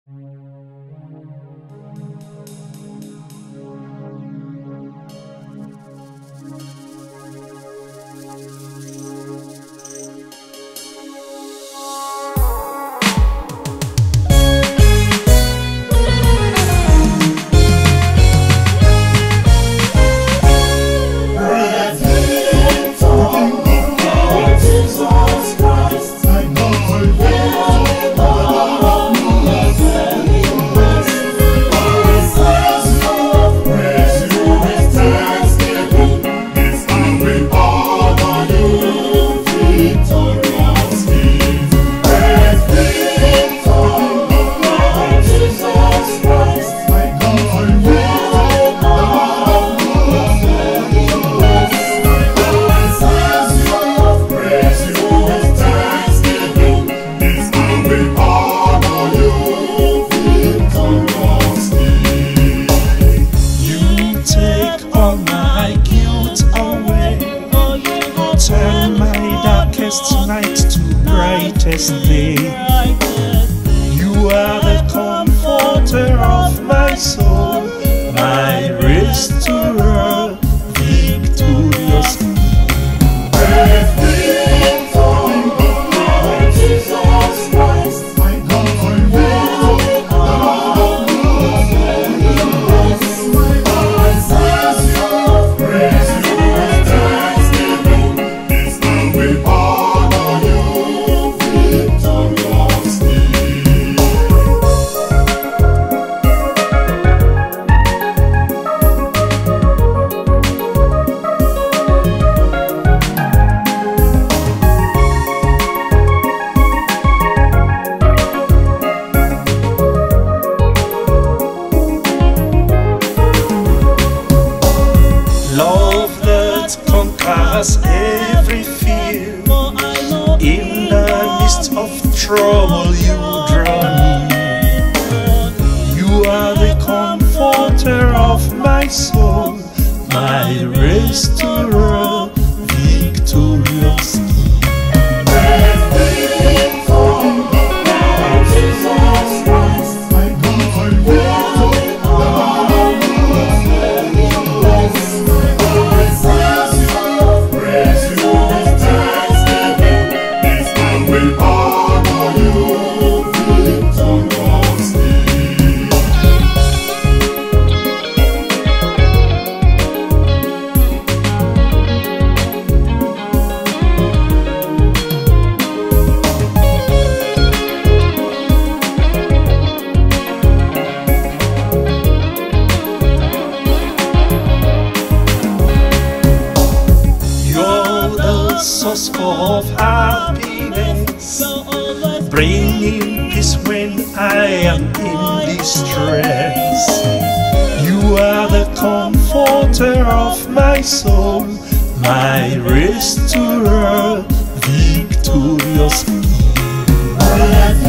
Turn my darkest night to brightest day. You are the comforter of my soul, my restorer, victorious. Love that conquers every fear. In the midst of trouble you draw me. You are the comforter of my soul, my restorer, victorious. Source of happiness, bringing peace when I am in distress. You are the comforter of my soul, my restorer, victorious.